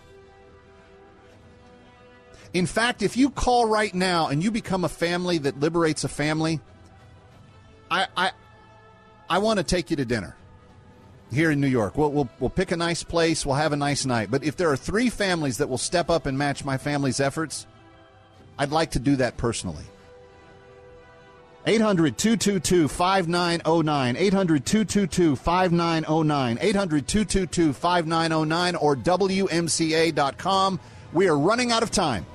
In fact, if you call right now and you become a family that liberates a family, I I, I want to take you to dinner here in New York. We'll, we'll, we'll pick a nice place. We'll have a nice night. But if there are three families that will step up and match my family's efforts, I'd like to do that personally. eight hundred, two two two, five nine zero nine, eight hundred, two two two, five nine zero nine, eight hundred, two two two, five nine zero nine, or W M C A dot com. We are running out of time.